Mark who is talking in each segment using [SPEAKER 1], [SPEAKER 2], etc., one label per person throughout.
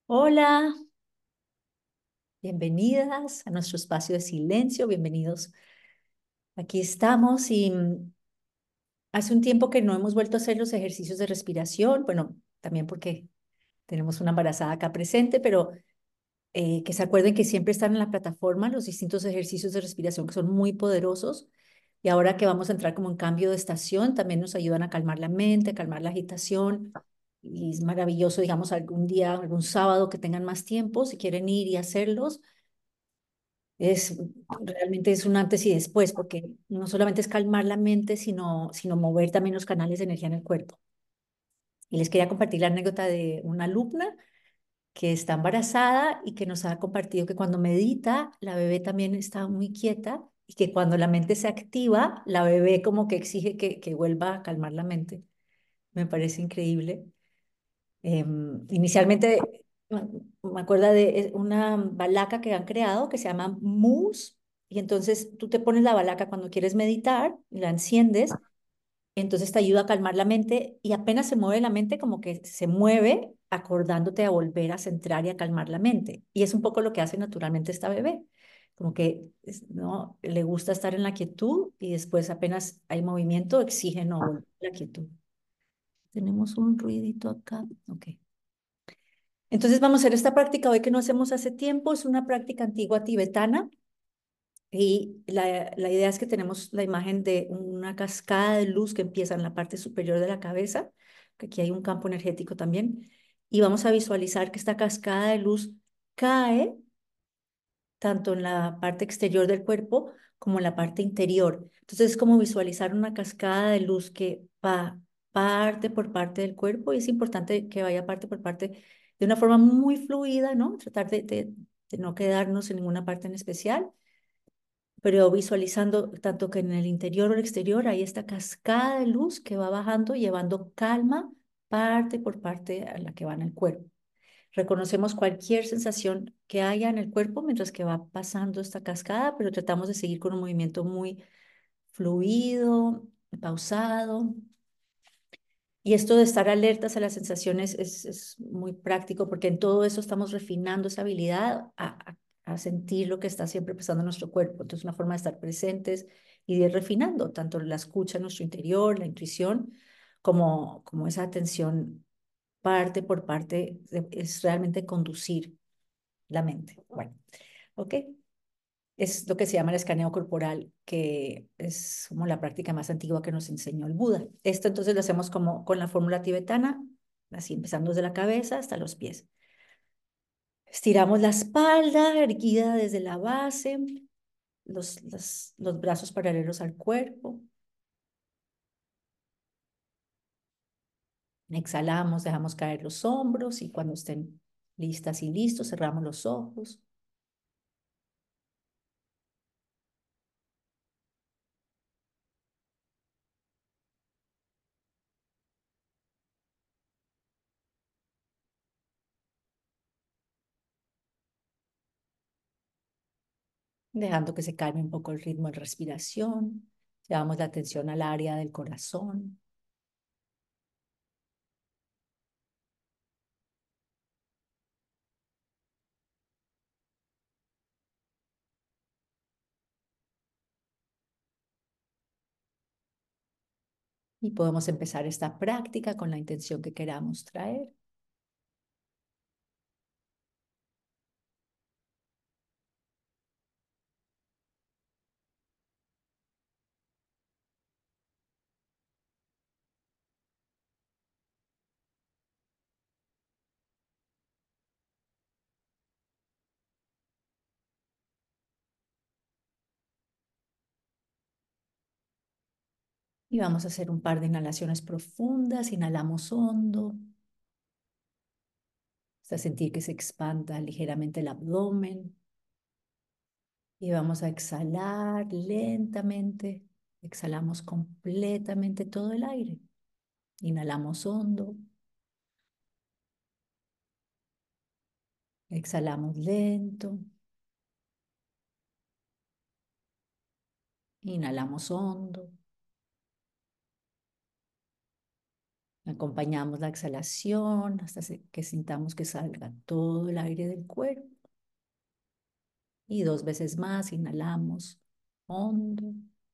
[SPEAKER 1] Hola, bienvenidas a nuestro espacio de silencio, bienvenidos. Aquí estamos y hace un tiempo que no hemos vuelto a hacer los ejercicios de respiración, bueno, también porque tenemos una embarazada acá presente, pero que se acuerden que siempre están en la plataforma los distintos ejercicios de respiración que son muy poderosos y ahora que vamos a entrar como en cambio de estación, también nos ayudan a calmar la mente, a calmar la agitación. Y es maravilloso, digamos, algún día, algún sábado que tengan más tiempo, si quieren ir y hacerlos. Realmente es un antes y después, porque no solamente es calmar la mente, sino mover también los canales de energía en el cuerpo. Y les quería compartir la anécdota de una alumna que está embarazada y que nos ha compartido que cuando medita, la bebé también está muy quieta y que cuando la mente se activa, la bebé como que exige que vuelva a calmar la mente. Me parece increíble. Inicialmente me acuerdo de una balaca que han creado que se llama Mousse, y entonces tú te pones la balaca cuando quieres meditar, y la enciendes, entonces te ayuda a calmar la mente y apenas se mueve la mente como que se mueve acordándote a volver a centrar y a calmar la mente. Y es un poco lo que hace naturalmente esta bebé, como que no le gusta estar en la quietud y después apenas hay movimiento exige no volver a la quietud. Tenemos un ruidito acá. Ok. Entonces vamos a hacer esta práctica hoy que no hacemos hace tiempo. Es una práctica antigua tibetana y la idea es que tenemos la imagen de una cascada de luz que empieza en la parte superior de la cabeza, que aquí hay un campo energético también, y vamos a visualizar que esta cascada de luz cae tanto en la parte exterior del cuerpo como en la parte interior. Entonces es como visualizar una cascada de luz que va parte por parte del cuerpo y es importante que vaya parte por parte de una forma muy fluida, ¿no? Tratar de no quedarnos en ninguna parte en especial, pero visualizando tanto que en el interior o el exterior hay esta cascada de luz que va bajando, llevando calma parte por parte a la que va en el cuerpo. Reconocemos cualquier sensación que haya en el cuerpo mientras que va pasando esta cascada, pero tratamos de seguir con un movimiento muy fluido, pausado. Y esto de estar alertas a las sensaciones es muy práctico porque en todo eso estamos refinando esa habilidad a sentir lo que está siempre pasando en nuestro cuerpo. Entonces, una forma de estar presentes y de ir refinando tanto la escucha en nuestro interior, la intuición, como esa atención parte por parte, es realmente conducir la mente. Bueno, ok. Es lo que se llama el escaneo corporal, que es como la práctica más antigua que nos enseñó el Buda. Esto entonces lo hacemos como con la fórmula tibetana, así empezando desde la cabeza hasta los pies. Estiramos la espalda, erguida desde la base, los brazos paralelos al cuerpo. Exhalamos, dejamos caer los hombros y cuando estén listas y listos, cerramos los ojos. Dejando que se calme un poco el ritmo de respiración. Llevamos la atención al área del corazón y podemos empezar esta práctica con la intención que queramos traer. Y vamos a hacer un par de inhalaciones profundas. Inhalamos hondo hasta sentir que se expanda ligeramente el abdomen. Y vamos a exhalar lentamente. Exhalamos completamente todo el aire. Inhalamos hondo. Exhalamos lento. Inhalamos hondo. Acompañamos la exhalación hasta que sintamos que salga todo el aire del cuerpo. Y 2 veces más, inhalamos hondo.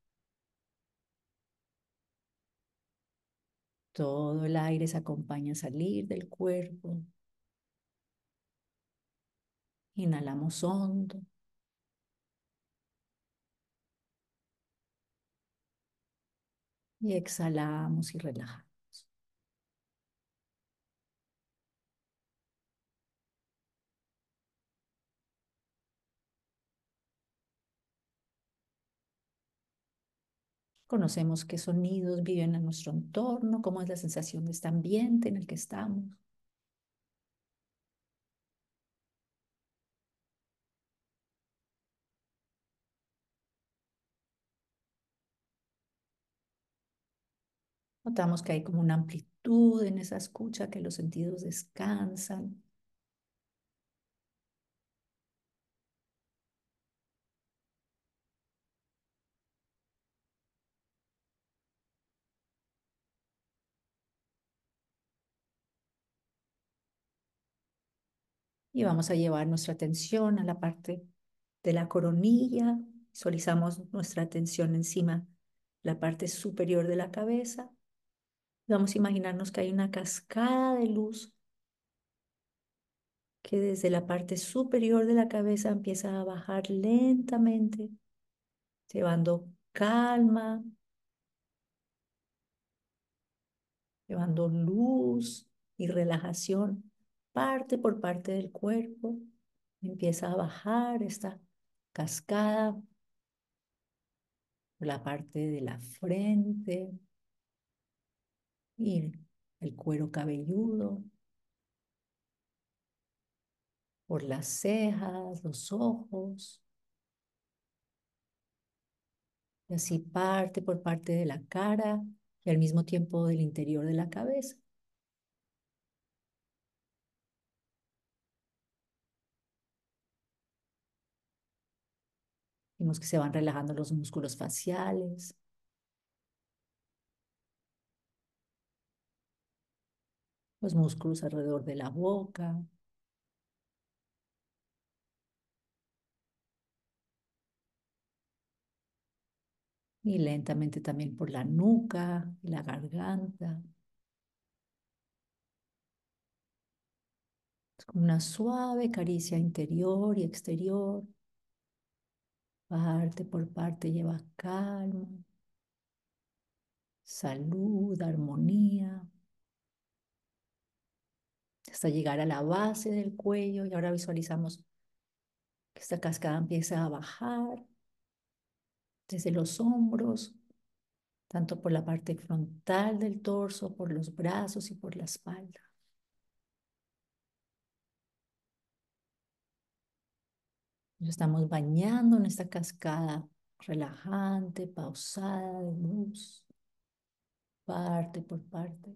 [SPEAKER 1] Todo el aire se acompaña a salir del cuerpo. Inhalamos hondo. Y exhalamos y relajamos. Conocemos qué sonidos viven en nuestro entorno, cómo es la sensación de este ambiente en el que estamos. Notamos que hay como una amplitud en esa escucha, que los sentidos descansan. Y vamos a llevar nuestra atención a la parte de la coronilla. Visualizamos nuestra atención encima, la parte superior de la cabeza. Vamos a imaginarnos que hay una cascada de luz que desde la parte superior de la cabeza empieza a bajar lentamente, llevando calma, llevando luz y relajación parte por parte del cuerpo. Empieza a bajar esta cascada por la parte de la frente y el cuero cabelludo, por las cejas, los ojos, y así parte por parte de la cara y al mismo tiempo del interior de la cabeza. Vemos que se van relajando los músculos faciales, los músculos alrededor de la boca y lentamente también por la nuca y la garganta. Es como una suave caricia interior y exterior. Parte por parte lleva calma, salud, armonía, hasta llegar a la base del cuello. Y ahora visualizamos que esta cascada empieza a bajar desde los hombros, tanto por la parte frontal del torso, por los brazos y por la espalda. Nos estamos bañando en esta cascada relajante, pausada de luz, parte por parte.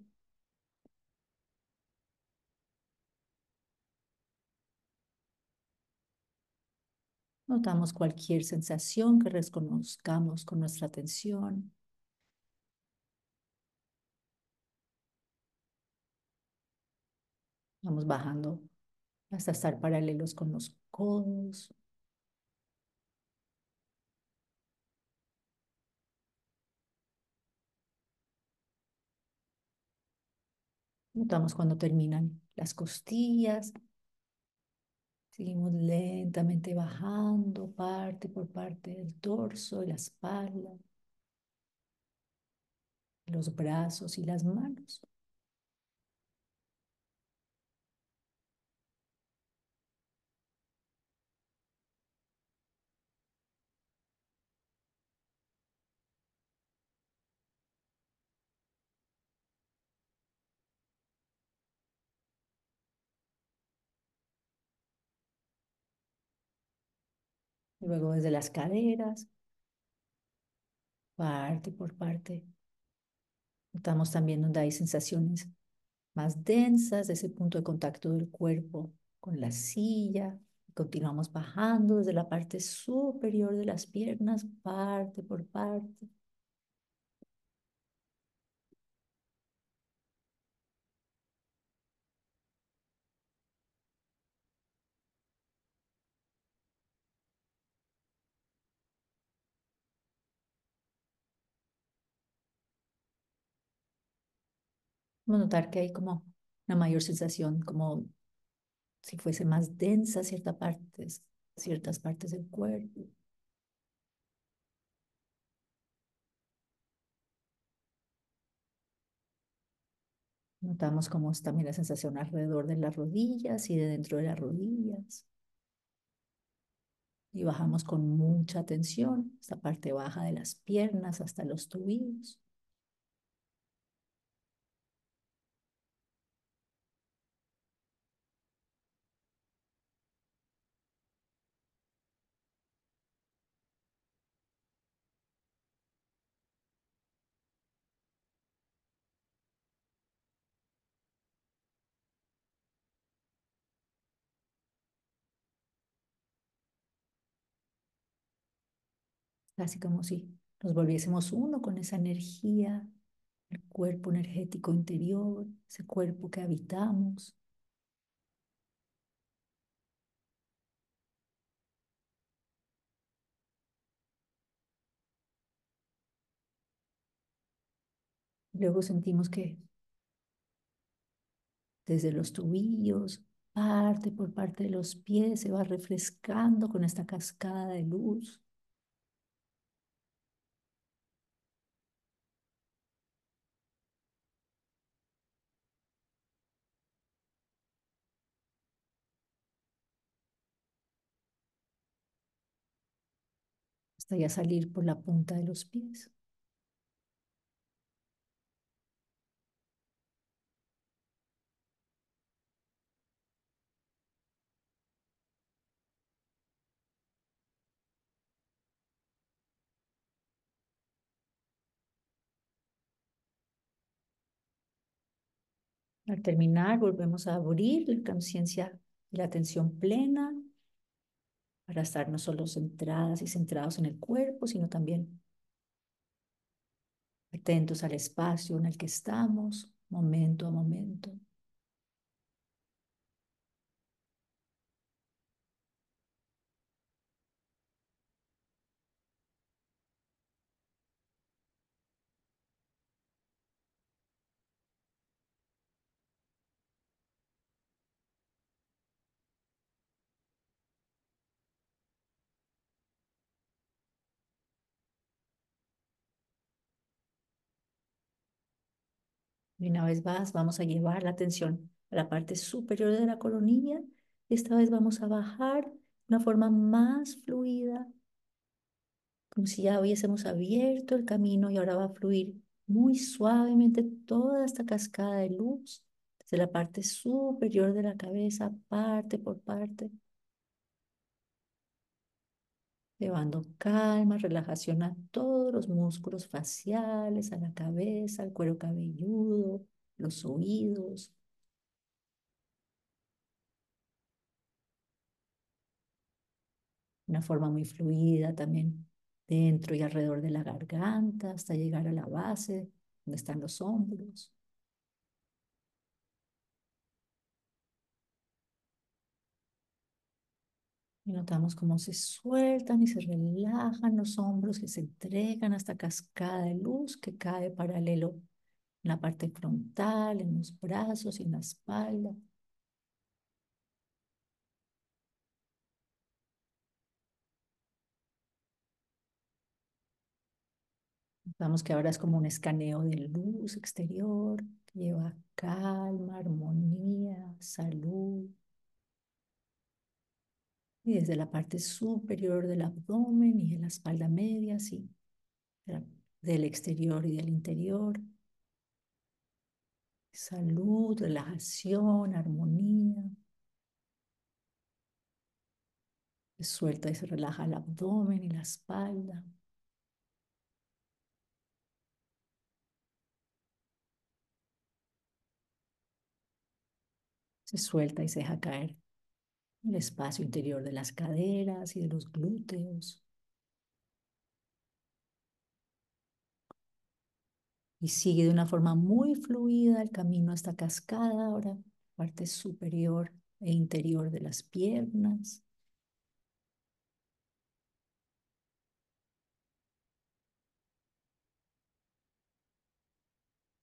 [SPEAKER 1] Notamos cualquier sensación que reconozcamos con nuestra atención. Vamos bajando hasta estar paralelos con los codos. Notamos cuando terminan las costillas. Seguimos lentamente bajando parte por parte del torso, de la espalda, los brazos y las manos. Luego desde las caderas, parte por parte. Notamos también donde hay sensaciones más densas de ese punto de contacto del cuerpo con la silla. Continuamos bajando desde la parte superior de las piernas, parte por parte. Vamos a notar que hay como una mayor sensación, como si fuese más densa ciertas partes del cuerpo. Notamos cómo es también la sensación alrededor de las rodillas y de dentro de las rodillas. Y bajamos con mucha atención esta parte baja de las piernas hasta los tobillos. Casi como si nos volviésemos uno con esa energía, el cuerpo energético interior, ese cuerpo que habitamos. Luego sentimos que desde los tobillos, parte por parte de los pies, se va refrescando con esta cascada de luz. Hasta ya salir por la punta de los pies. Al terminar, volvemos a abrir la conciencia y la atención plena para estar no solo centradas y centrados en el cuerpo, sino también atentos al espacio en el que estamos, momento a momento. Y una vez más, vamos a llevar la atención a la parte superior de la coronilla. Y esta vez vamos a bajar de una forma más fluida, como si ya hubiésemos abierto el camino y ahora va a fluir muy suavemente toda esta cascada de luz desde la parte superior de la cabeza, parte por parte, llevando calma, relajación a todos los músculos faciales, a la cabeza, al cuero cabelludo, los oídos, de una forma muy fluida también dentro y alrededor de la garganta hasta llegar a la base, donde están los hombros. Y notamos cómo se sueltan y se relajan los hombros, que se entregan a esta cascada de luz que cae paralelo en la parte frontal, en los brazos y en la espalda. Notamos que ahora es como un escaneo de luz exterior que lleva calma, armonía, salud. Y desde la parte superior del abdomen y de la espalda media, sí, del exterior y del interior. Salud, relajación, armonía. Se suelta y se relaja el abdomen y la espalda. Se suelta y se deja caer el espacio interior de las caderas y de los glúteos. Y sigue de una forma muy fluida el camino a esta cascada ahora, parte superior e interior de las piernas.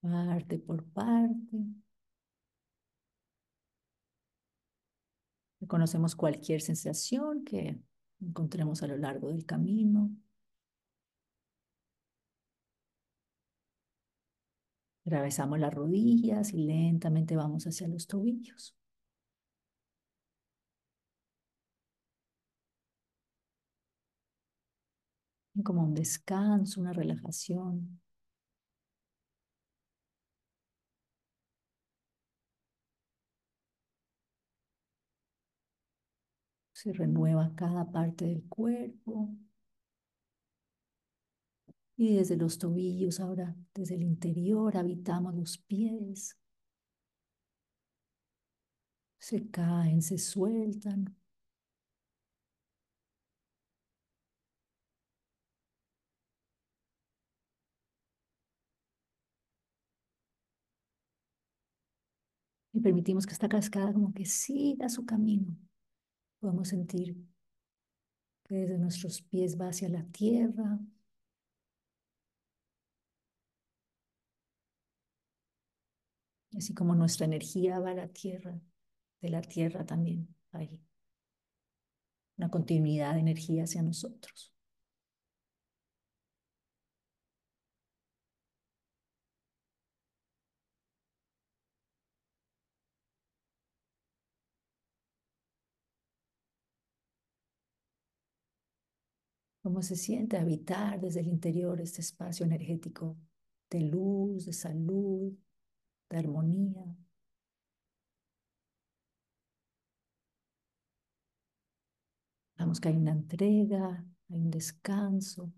[SPEAKER 1] parte por parte. Reconocemos cualquier sensación que encontremos a lo largo del camino. Atravesamos las rodillas y lentamente vamos hacia los tobillos. Como un descanso, una relajación. Se renueva cada parte del cuerpo. Y desde los tobillos, ahora desde el interior, habitamos los pies. Se caen, se sueltan. Y permitimos que esta cascada como que siga su camino. Podemos sentir que desde nuestros pies va hacia la tierra. Y así como nuestra energía va a la tierra, de la tierra también hay una continuidad de energía hacia nosotros. ¿Cómo se siente habitar desde el interior este espacio energético de luz, de salud, de armonía? Vamos que hay una entrega, hay un descanso.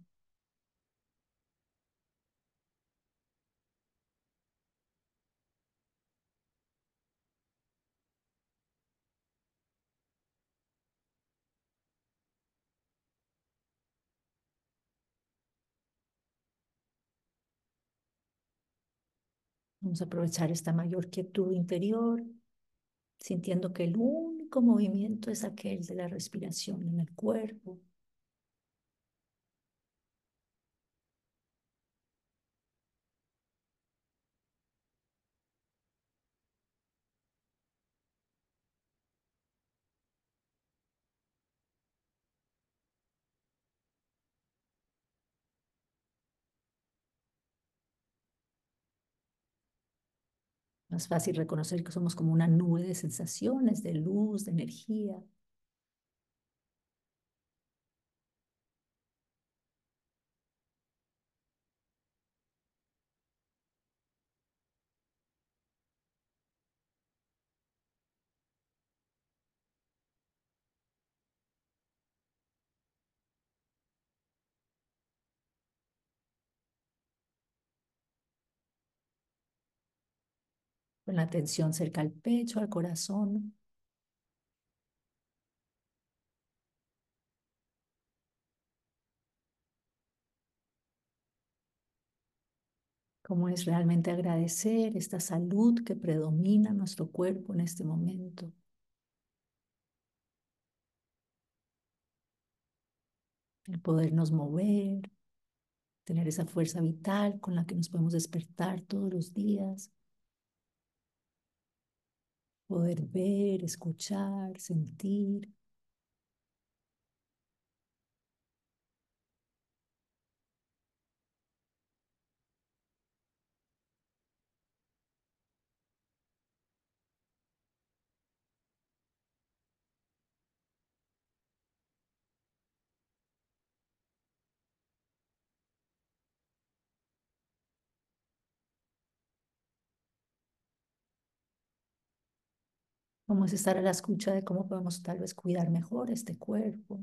[SPEAKER 1] Vamos a aprovechar esta mayor quietud interior, sintiendo que el único movimiento es aquel de la respiración en el cuerpo. Más fácil reconocer que somos como una nube de sensaciones, de luz, de energía. Con la atención cerca al pecho, al corazón. Cómo es realmente agradecer esta salud que predomina en nuestro cuerpo en este momento. El podernos mover, tener esa fuerza vital con la que nos podemos despertar todos los días. Poder ver, escuchar, sentir. Vamos a estar a la escucha de cómo podemos tal vez cuidar mejor este cuerpo.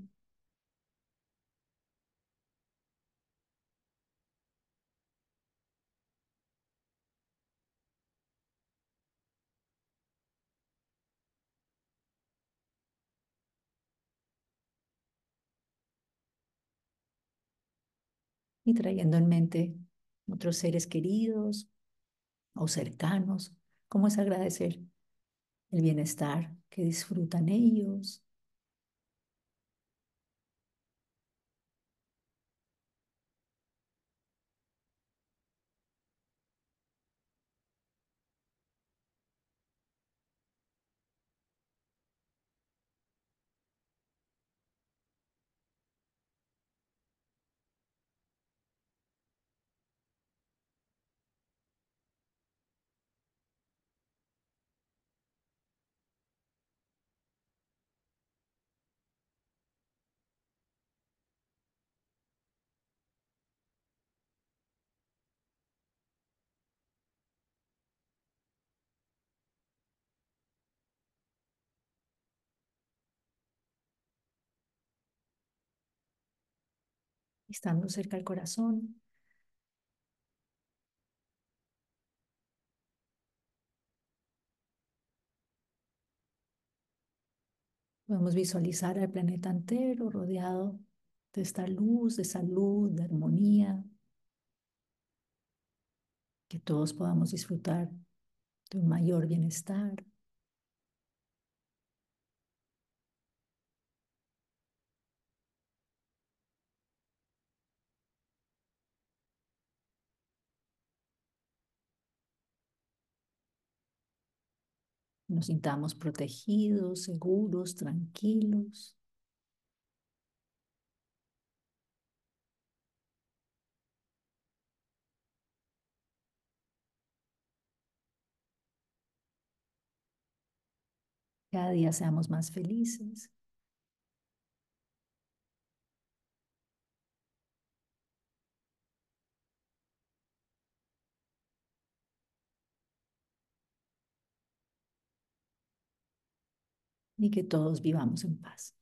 [SPEAKER 1] Y trayendo en mente otros seres queridos o cercanos, cómo es agradecer el bienestar que disfrutan ellos. estando cerca al corazón. Podemos visualizar al planeta entero rodeado de esta luz, de salud, de armonía, que todos podamos disfrutar de un mayor bienestar. Nos sintamos protegidos, seguros, tranquilos. Cada día seamos más felices. Y que todos vivamos en paz.